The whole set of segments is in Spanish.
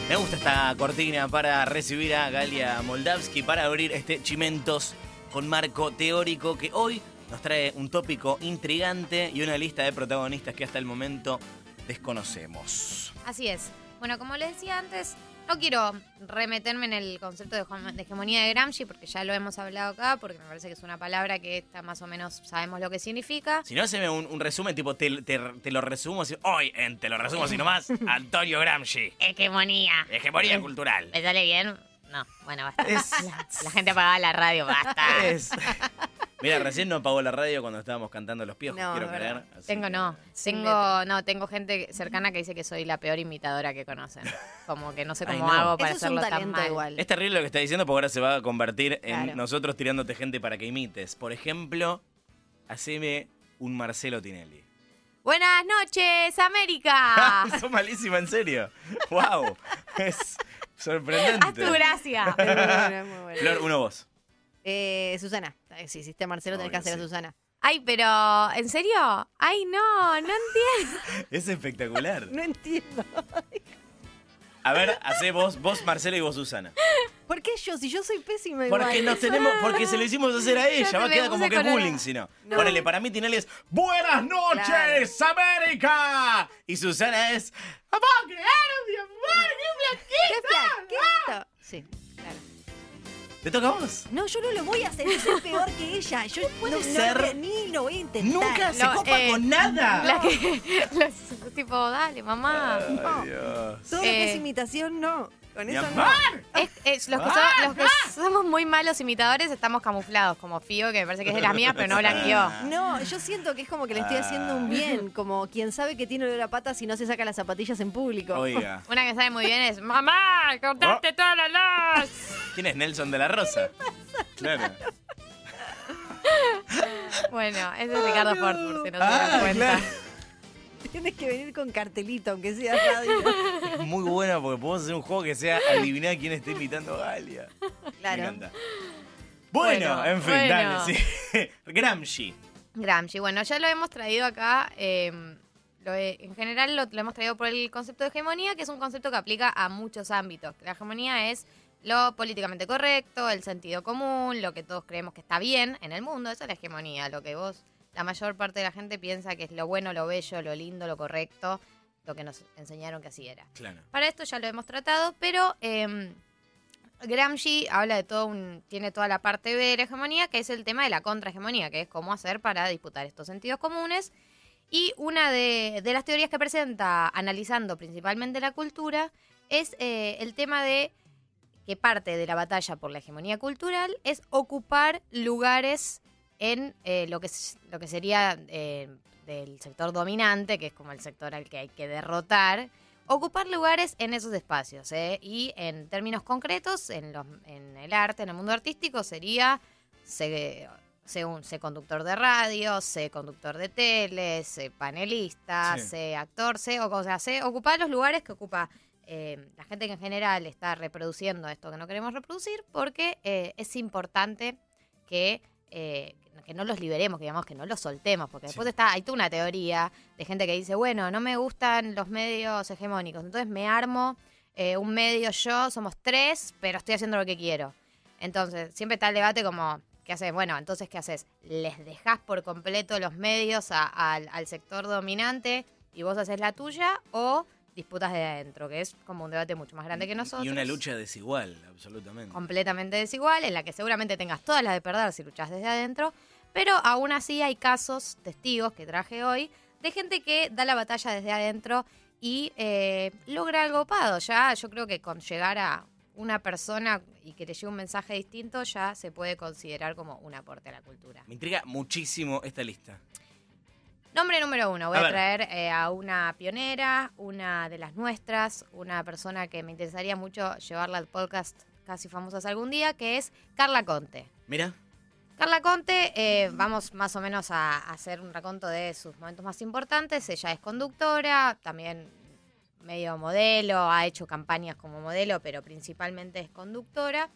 Me gusta esta cortina para recibir a Galia Moldavsky para abrir este Chimentos con marco teórico que hoy nos trae un tópico intrigante y una lista de protagonistas que hasta el momento desconocemos. Así es. Bueno, como les decía antes, no quiero remeterme en el concepto de hegemonía de Gramsci porque ya lo hemos hablado acá, porque me parece que es una palabra que está más o menos sabemos lo que significa. Si no, haceme un resumen, tipo, te lo resumo así. Hoy en Te lo resumo así nomás, Antonio Gramsci. Hegemonía. Hegemonía cultural. ¿Me sale bien? No, bueno, basta. La gente apagaba la radio, basta. Mira, recién no apagó la radio cuando estábamos cantando Los Piojos, No, quiero creer. Tengo gente cercana que dice que soy la peor imitadora que conocen. Como que no sé cómo Ay, no. hago para Eso es un hacerlo tan talento mal. igual. Es terrible lo que está diciendo porque ahora se va a convertir en Claro. nosotros tirándote gente para que imites. Por ejemplo, haceme un Marcelo Tinelli. Buenas noches, América. Sos malísima, en serio. Wow. Es sorprendente. Haz tu gracia. Es muy bueno, es muy bueno. Flor, uno vos. Susana. Si hiciste a Marcelo, tenés que Obvio, hacer a sí. Susana. Ay, pero, ¿en serio? Ay, no entiendo. Es espectacular. No entiendo. A ver, hacé vos Marcelo y vos Susana. ¿Por qué yo? Si yo soy pésima igual. Porque se lo hicimos hacer a ella. Ya Va a te quedar le como puse que es colorada. bullying, si no. No. Ponele, para mí Tinelli es ¡Buenas noches, América! Y Susana es ¡Papá, crear mi amor, ¡Qué flaquito! Sí, claro. ¿Te toca a vos? No, yo no lo voy a hacer. Yo soy peor que ella. Yo no ser. ni lo voy a intentar. Nunca se No, copa con nada. La que, tipo, dale, mamá. No. Ay, Dios. Todo lo que es imitación, no. Con Mi eso amor. no. Los que somos muy malos imitadores estamos camuflados, como Fío, que me parece que es de las mías, pero no blanqueó. No, yo siento que es como que le estoy haciendo un bien. Como quien sabe que tiene olor a pata si no se saca las zapatillas en público. Oiga. Una que sabe muy bien es, ¡mamá, cortaste toda la luz! ¿Quién es Nelson de la Rosa? Claro. Bueno, ese es Ricardo Ford, por si no se dan cuenta. claro. Tienes que venir con cartelito, aunque sea radio. Es muy buena porque podemos hacer un juego que sea adivinar quién está imitando a Galia. Claro. Me encanta. Bueno, en fin, bueno. dale, sí. Gramsci. Gramsci, bueno, ya lo hemos traído acá. En general lo hemos traído por el concepto de hegemonía, que es un concepto que aplica a muchos ámbitos. La hegemonía es lo políticamente correcto, el sentido común, lo que todos creemos que está bien en el mundo. Eso es la hegemonía, lo que la mayor parte de la gente piensa que es lo bueno, lo bello, lo lindo, lo correcto, lo que nos enseñaron que así era. Claro. Para esto ya lo hemos tratado, pero Gramsci habla de tiene toda la parte B de la hegemonía, que es el tema de la contrahegemonía, que es cómo hacer para disputar estos sentidos comunes. Y una de las teorías que presenta, analizando principalmente la cultura, es el tema de que parte de la batalla por la hegemonía cultural es ocupar lugares en lo que sería del sector dominante, que es como el sector al que hay que derrotar, ocupar lugares en esos espacios. Y en términos concretos, en el arte, en el mundo artístico, sería sé conductor de radio, sé conductor de tele, sé panelista, Sí. sé actor, sé ocupar los lugares que ocupa la gente que en general está reproduciendo esto que no queremos reproducir, porque es importante que no los liberemos, que digamos que no los soltemos, porque después hay toda una teoría de gente que dice, bueno, no me gustan los medios hegemónicos, entonces me armo un medio yo, somos 3, pero estoy haciendo lo que quiero. Entonces, siempre está el debate como, ¿qué haces? Bueno, entonces, ¿qué haces? ¿Les dejás por completo los medios al sector dominante y vos haces la tuya o disputas de adentro? Que es como un debate mucho más grande que nosotros. Y una lucha desigual, absolutamente. Completamente desigual, en la que seguramente tengas todas las de perder si luchas desde adentro, pero aún así hay casos, testigos que traje hoy, de gente que da la batalla desde adentro y logra algo copado. Ya yo creo que con llegar a una persona y que te lleve un mensaje distinto ya se puede considerar como un aporte a la cultura. Me intriga muchísimo esta lista. Nombre número 1, voy A a ver. traer a una pionera, una de las nuestras, una persona que me interesaría mucho llevarla al podcast Casi Famosas algún día, que es Carla Conte. Mira. Carla Conte, vamos más o menos a hacer un raconto de sus momentos más importantes. Ella es conductora, también medio modelo, ha hecho campañas como modelo, pero principalmente es conductora.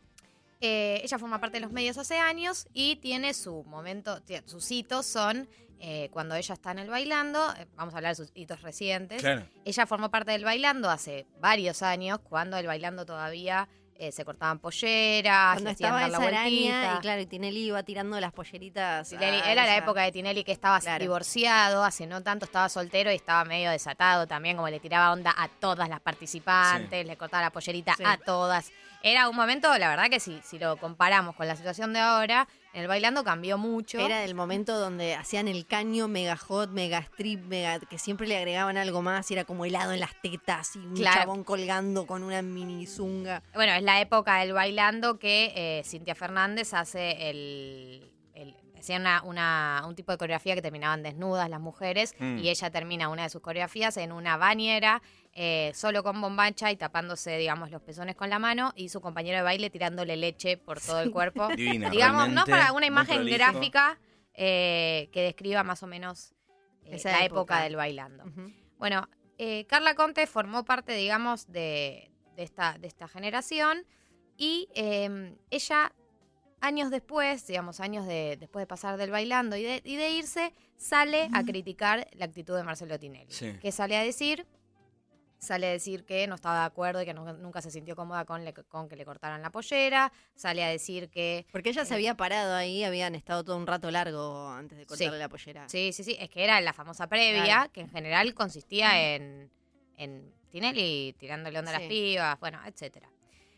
Ella forma parte de los medios hace años y tiene su momento, sus hitos son cuando ella está en el Bailando, vamos a hablar de sus hitos recientes. Claro. Ella formó parte del Bailando hace varios años, cuando el Bailando todavía se cortaban polleras, Cuando le hacían estaba dar la esa araña, vueltita. y claro, y Tinelli iba tirando las polleritas. Tinelli, a era la ella. época de Tinelli, que estaba Claro. divorciado, hace no tanto estaba soltero y estaba medio desatado también, como le tiraba onda a todas las participantes, le cortaba la pollerita Sí. a todas. Era un momento, la verdad que si lo comparamos con la situación de ahora, en el Bailando cambió mucho. Era el momento donde hacían el caño mega hot, mega strip, que siempre le agregaban algo más y era como helado en las tetas y un Claro. chabón colgando con una mini zunga. Bueno, es la época del Bailando que Cintia Fernández hace hacía un tipo de coreografía que terminaban desnudas las mujeres y ella termina una de sus coreografías en una bañera, solo con bombacha y tapándose, digamos, los pezones con la mano y su compañero de baile tirándole leche por todo el cuerpo. Divina, Digamos, no realmente, para una muy imagen prolijo. gráfica que describa más o menos Esa la época. época del Bailando. Ujú. Bueno, Carla Conte formó parte, digamos, de esta generación y ella, años después, digamos, después de pasar del Bailando y de irse, sale a criticar la actitud de Marcelo Tinelli. Sí. Que sale a decir que no estaba de acuerdo y que nunca se sintió cómoda con que le cortaran la pollera, sale a decir que... Porque ella se había parado ahí, habían estado todo un rato largo antes de cortarle Sí. la pollera. Sí, es que era la famosa previa, Claro. que en general consistía en Tinelli tirándole onda a las Sí. pibas, bueno, etcétera.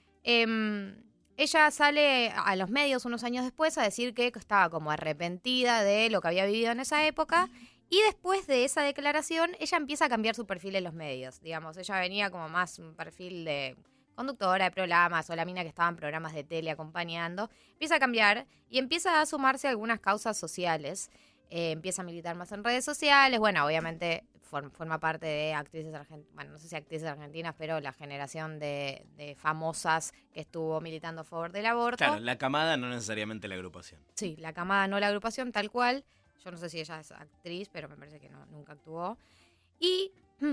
Ella sale a los medios unos años después a decir que estaba como arrepentida de lo que había vivido en esa época y después de esa declaración ella empieza a cambiar su perfil en los medios, digamos. Ella venía como más un perfil de conductora de programas o la mina que estaba en programas de tele acompañando. Empieza a cambiar y empieza a sumarse a algunas causas sociales. Empieza a militar más en redes sociales. Bueno, obviamente forma parte de actrices argentinas, bueno, no sé si actrices argentinas, pero la generación de famosas que estuvo militando a favor del aborto. Claro, la camada, no necesariamente la agrupación. Sí, la camada, no la agrupación, tal cual. Yo no sé si ella es actriz, pero me parece que nunca actuó. Y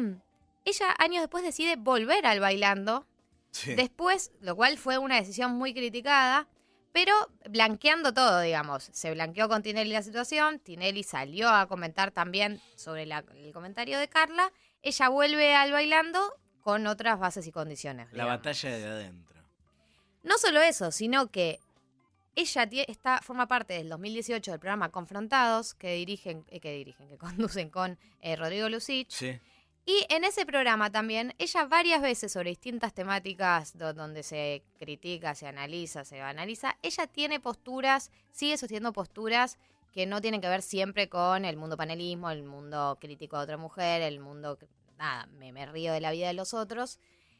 ella años después decide volver al Bailando. Sí. Después, lo cual fue una decisión muy criticada, pero blanqueando todo, digamos. Se blanqueó con Tinelli la situación, Tinelli salió a comentar también sobre el comentario de Carla, ella vuelve al Bailando con otras bases y condiciones. La digamos. batalla de adentro. No solo eso, sino que ella forma parte del 2018 del programa Confrontados, que conducen con Rodrigo Lucich. Sí. Y en ese programa también, ella varias veces sobre distintas temáticas donde se critica, se analiza, se analiza, ella sigue sosteniendo posturas que no tienen que ver siempre con el mundo panelismo, el mundo crítico de otra mujer, el mundo, me río de la vida de los otros.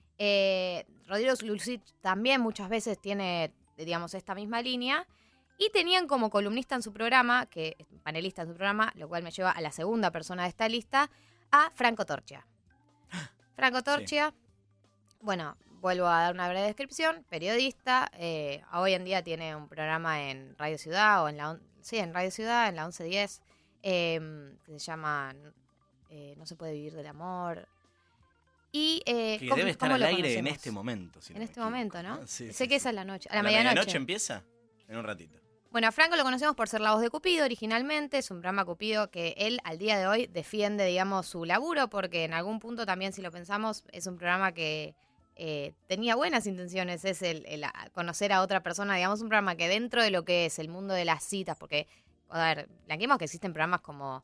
Rodrigo Lucich también muchas veces tiene, digamos, esta misma línea. Y tenían como columnista en su programa, panelista en su programa, lo cual me lleva a la segunda persona de esta lista, a Franco Torchia. Franco Torchia, bueno, vuelvo a dar una breve descripción, periodista, hoy en día tiene un programa en Radio Ciudad, en Radio Ciudad, en la 1110, que se llama No se puede vivir del amor. Y, Que debe estar ¿cómo al lo aire en conocemos? este momento. si no En me este equivoco, momento, ¿no? Sí, Sé sí, que es sí. a la noche, a ¿A la la medianoche. medianoche empieza? En un ratito. Bueno, a Franco lo conocemos por ser La Voz de Cupido originalmente, es un programa Cupido que él al día de hoy defiende, digamos, su laburo, porque en algún punto también, si lo pensamos, es un programa que tenía buenas intenciones, es el conocer a otra persona, digamos, un programa que dentro de lo que es el mundo de las citas, porque, a ver, blanqueemos que existen programas como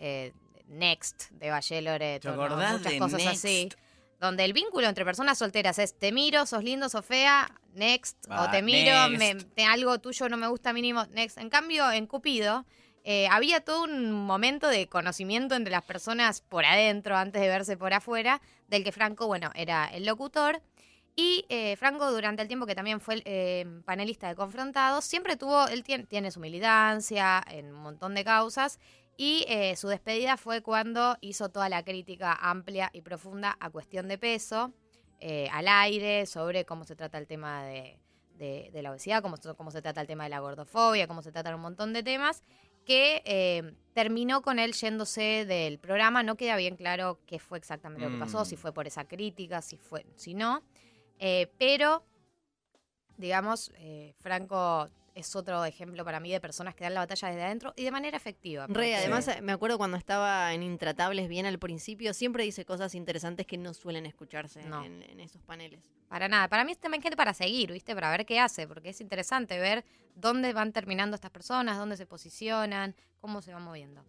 Next de Bachelorette, ¿Te ¿no? acordás Muchas de cosas Next? así. Donde el vínculo entre personas solteras es te miro, sos lindo, sos fea, next, o te miro, next. algo tuyo no me gusta mínimo, next. En cambio, en Cupido había todo un momento de conocimiento entre las personas por adentro, antes de verse por afuera, del que Franco, bueno, era el locutor. Y Franco, durante el tiempo que también fue panelista de Confrontados, siempre él tiene su militancia en un montón de causas. Y su despedida fue cuando hizo toda la crítica amplia y profunda a Cuestión de Peso, al aire, sobre cómo se trata el tema de la obesidad, cómo se trata el tema de la gordofobia, cómo se tratan un montón de temas, que terminó con él yéndose del programa. No queda bien claro qué fue exactamente lo que pasó, si fue por esa crítica, si no. Pero, digamos, Franco es otro ejemplo para mí de personas que dan la batalla desde adentro y de manera efectiva. Además, me acuerdo cuando estaba en Intratables bien al principio, siempre dice cosas interesantes que no suelen escucharse en esos paneles. Para nada. Para mí es también gente para seguir, ¿viste? Para ver qué hace, porque es interesante ver dónde van terminando estas personas, dónde se posicionan, cómo se van moviendo.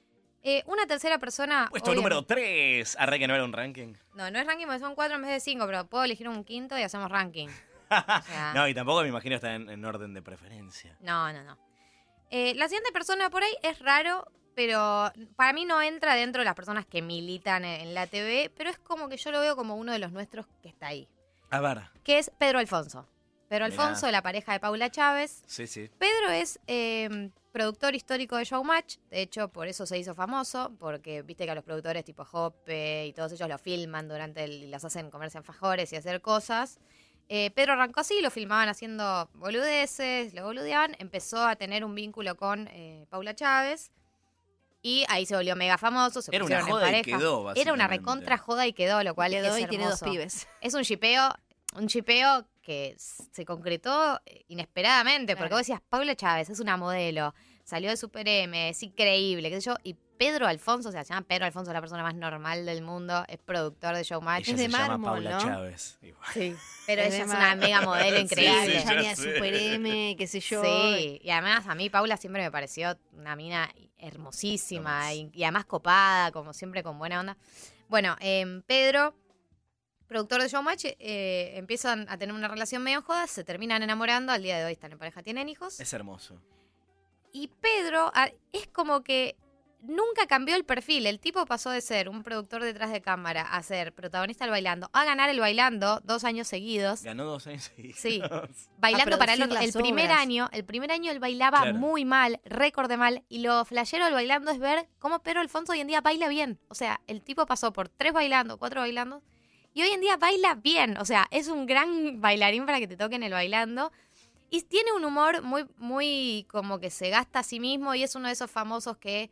Una tercera persona... Puesto número 3. Arre que no era un ranking. No es ranking porque son 4 en vez de 5, pero puedo elegir un quinto y hacemos ranking. O sea, No, y tampoco me imagino está en orden de preferencia. No. La siguiente persona por ahí es raro, pero para mí no entra dentro de las personas que militan en la TV, pero es como que yo lo veo como uno de los nuestros que está ahí. A ver. Que es Pedro Alfonso. Pedro Alfonso, Mirá. la pareja de Paula Chávez. Sí. Pedro es productor histórico de Showmatch, de hecho por eso se hizo famoso, porque viste que a los productores tipo Jope y todos ellos lo filman y las hacen comerse alfajores y hacer cosas. Pedro arrancó así, lo filmaban haciendo boludeces, lo boludeaban, empezó a tener un vínculo con Paula Chávez y ahí se volvió mega famoso, se Era una pusieron en joda y pareja. quedó, básicamente. Era una recontra joda y quedó, lo cual Quedó es y tiene 2 hermoso. pibes. Es un chipeo que se concretó inesperadamente, porque Claro. vos decías, Paula Chávez es una modelo, salió de Super M, es increíble, qué sé yo, y Pedro Alfonso, o sea, se llama Pedro Alfonso, la persona más normal del mundo, es productor de Showmatch. Ella Es de se llama mármol, Paula ¿no? Chávez. Igual. Sí, pero Es ella de es una mármol. mega modelo Sí, increíble. sí, Ya ni ya a sé. Super M, qué sé yo. Sí, y además a mí Paula siempre me pareció una mina hermosísima Hermosa. y además copada, como siempre con buena onda. Bueno, Pedro, productor de Showmatch, empiezan a tener una relación medio joda, se terminan enamorando, al día de hoy están en pareja, tienen hijos. Es hermoso. Y Pedro es como que nunca cambió el perfil. El tipo pasó de ser un productor detrás de cámara a ser protagonista del Bailando, a ganar el Bailando 2 años seguidos. Ganó 2 años seguidos. Sí. Bailando para el producir otro. las El primer obras. año él bailaba Claro. muy mal, récord de mal. Y lo flashero del Bailando es ver cómo Pedro Alfonso hoy en día baila bien. O sea, el tipo pasó por 3 Bailando, 4 Bailando. Y hoy en día baila bien. O sea, es un gran bailarín para que te toquen el Bailando. Y tiene un humor muy como que se gasta a sí mismo. Y es uno de esos famosos que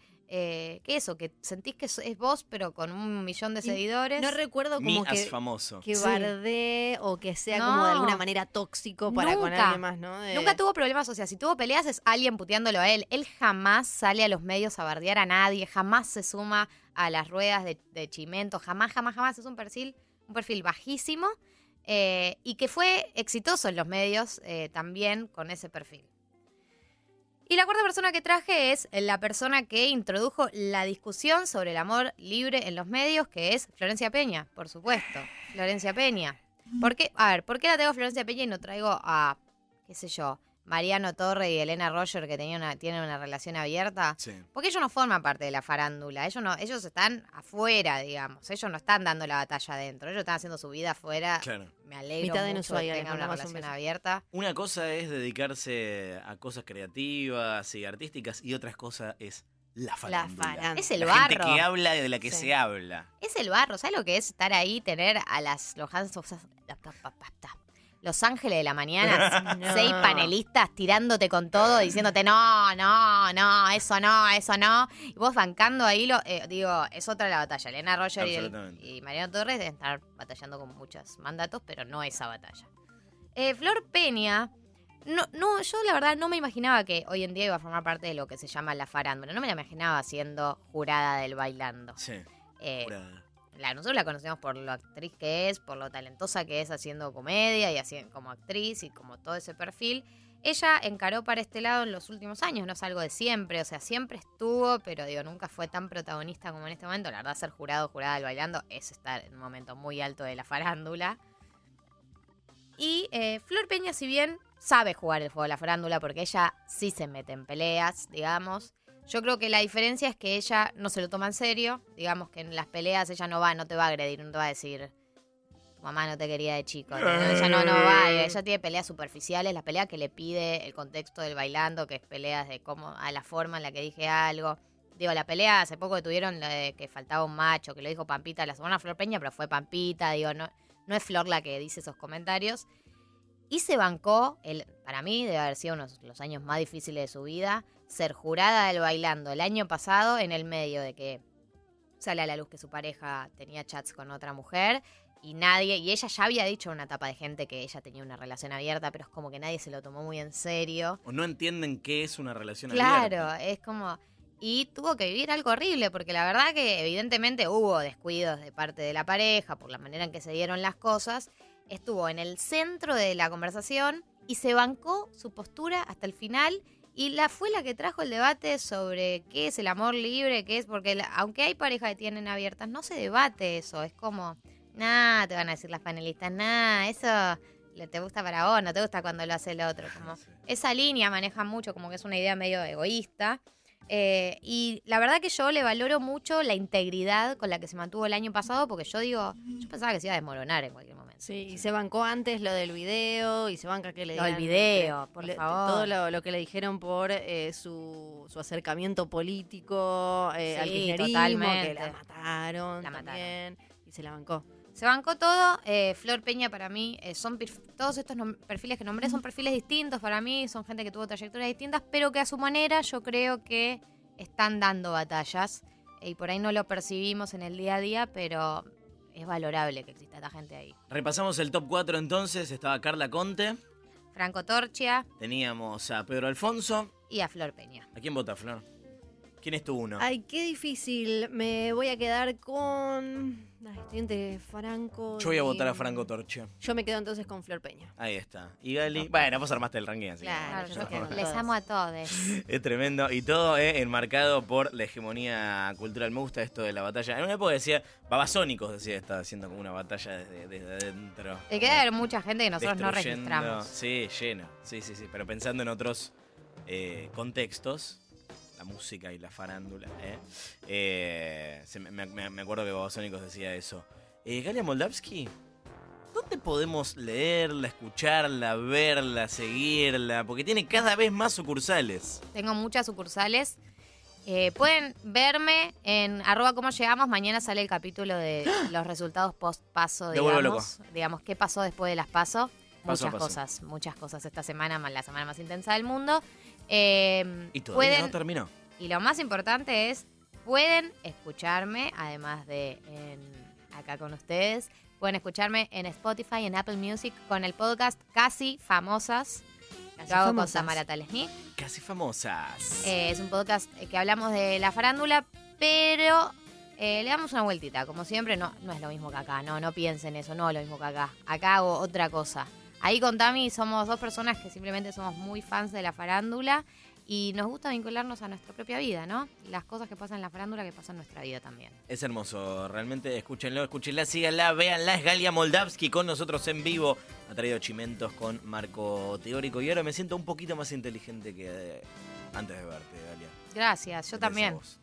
sentís que es vos, pero con 1 millón de Y seguidores. No recuerdo Me como as que famoso. que Sí. bardee o que sea No. como de alguna manera tóxico para con Nunca. alguien más, ¿no? Nunca tuvo problemas, o sea, si tuvo peleas es alguien puteándolo a él. Él jamás sale a los medios a bardear a nadie, jamás se suma a las ruedas de Chimento, jamás. Es un perfil bajísimo y que fue exitoso en los medios también con ese perfil. Y la cuarta persona que traje es la persona que introdujo la discusión sobre el amor libre en los medios, que es Florencia Peña, por supuesto. Florencia Peña. ¿Por qué la tengo a Florencia Peña y no traigo a, qué sé yo, Mariano Torre y Elena Roger que tienen una relación abierta? Sí. Porque ellos no forman parte de la farándula, ellos están afuera, digamos. Ellos no están dando la batalla adentro, ellos están haciendo su vida afuera. Claro. Me alegro Mitad de mucho Ushuaia, que le tengan una mandamos un relación beso. abierta. Una cosa es dedicarse a cosas creativas y artísticas y otra cosa es la farándula. farándula. Es el La gente barro. que habla de la que Sí. se habla. Es el barro, ¿sabes lo que es estar ahí, tener a los ángeles de la mañana, No. 6 panelistas tirándote con todo, diciéndote no, eso no, y vos bancando ahí, es otra la batalla. Elena Roger Absolutamente. y Mariano Torres deben estar batallando con muchos mandatos, pero no esa batalla. Flor Peña, no, yo la verdad no me imaginaba que hoy en día iba a formar parte de lo que se llama la farándula, no me la imaginaba siendo jurada del Bailando. Sí. Jurada. Nosotros la conocemos por lo actriz que es, por lo talentosa que es haciendo comedia y así como actriz y como todo ese perfil. Ella encaró para este lado en los últimos años, no es algo de siempre, o sea, siempre estuvo, pero nunca fue tan protagonista como en este momento. La verdad, ser jurada del Bailando es estar en un momento muy alto de la farándula. Y Flor Peña, si bien sabe jugar el juego de la farándula, porque ella sí se mete en peleas, digamos, yo creo que la diferencia es que ella no se lo toma en serio. Digamos que en las peleas ella no te va a agredir, no te va a decir tu mamá no te quería de chico. Ella no va. Ella tiene peleas superficiales, la pelea que le pide el contexto del Bailando, que es peleas de cómo, a la forma en la que dije algo. La pelea hace poco que tuvieron que faltaba un macho, que lo dijo Pampita, la semana Flor Peña, pero fue Pampita, no es Flor la que dice esos comentarios. Y se bancó, para mí debe haber sido uno de los años más difíciles de su vida, ser jurada del Bailando el año pasado en el medio de que sale a la luz que su pareja tenía chats con otra mujer y ella ya había dicho en una etapa de gente que ella tenía una relación abierta, pero es como que nadie se lo tomó muy en serio. O no entienden qué es una relación Claro, abierta. es como... Y tuvo que vivir algo horrible, porque la verdad que evidentemente hubo descuidos de parte de la pareja, por la manera en que se dieron las cosas. Estuvo en el centro de la conversación y se bancó su postura hasta el final. Y fue la que trajo el debate sobre qué es el amor libre, qué es, porque aunque hay parejas que tienen abiertas, no se debate eso. Es como, te van a decir las panelistas, eso te gusta para vos, no te gusta cuando lo hace el otro. Como esa línea maneja mucho, como que es una idea medio egoísta. Y la verdad que yo le valoro mucho la integridad con la que se mantuvo el año pasado, porque yo pensaba que se iba a desmoronar en cualquier momento. Sí, y se bancó antes lo del video, y se banca que le Lo del digan, video, por favor. todo lo que le dijeron por su acercamiento político al kirchnerismo, totalmente. que la mataron La también, y se la bancó. Se bancó todo. Flor Peña para mí, todos estos perfiles que nombré son perfiles distintos para mí, son gente que tuvo trayectorias distintas, pero que a su manera yo creo que están dando batallas. Y por ahí no lo percibimos en el día a día, pero es valorable que exista esta gente ahí. Repasamos el top 4 entonces. Estaba Carla Conte. Franco Torchia Teníamos a Pedro Alfonso. y a Flor Peña. ¿A quién vota, Flor? ¿Quién es tu uno? Ay, qué difícil. Me voy a quedar con... estoy entre Franco Yo voy a y- votar a Franco Torchia. Yo me quedo entonces con Flor Peña. Ahí está. Y Gali. Bueno, vos armaste el ranking así. Claro, que- yo me quedo con Les todas. amo a todos. Es tremendo. Y todo enmarcado por la hegemonía cultural. Me gusta esto de la batalla. En una época decía, Babasónicos decía, estaba haciendo como una batalla desde adentro. Te queda ver mucha gente que nosotros no Destruyendo. registramos. Sí, lleno. Sí. Pero pensando en otros contextos, la música y la farándula. Me acuerdo que Babasónicos decía eso. Galia Moldavsky, ¿dónde podemos leerla, escucharla, verla, seguirla? Porque tiene cada vez más sucursales. Tengo muchas sucursales. Pueden verme en @como llegamos. Mañana sale el capítulo de los resultados post-paso, Me vuelvo loco. digamos, qué pasó después de las paso. Paso a Muchas cosas esta semana, la semana más intensa del mundo. Y todavía pueden, no terminó. y lo más importante es, pueden escucharme, además de acá con ustedes, pueden escucharme en Spotify, en Apple Music, con el podcast Casi Famosas. Casi Lo hago con Famosas. Tamara Talesnik. Casi famosas. Es un podcast que hablamos de la farándula, pero le damos una vueltita. Como siempre, no es lo mismo que acá. No piensen eso, no es lo mismo que acá. Acá hago otra cosa. Ahí con Tami somos dos personas que simplemente somos muy fans de la farándula y nos gusta vincularnos a nuestra propia vida, ¿no? Las cosas que pasan en la farándula que pasan en nuestra vida también. Es hermoso, realmente escúchenlo, escúchenla, síganla, véanla. Es Galia Moldavsky con nosotros en vivo. Ha traído chimentos con Marco Teórico y ahora me siento un poquito más inteligente que antes de verte, Galia. Gracias, yo Gracias a también. vos.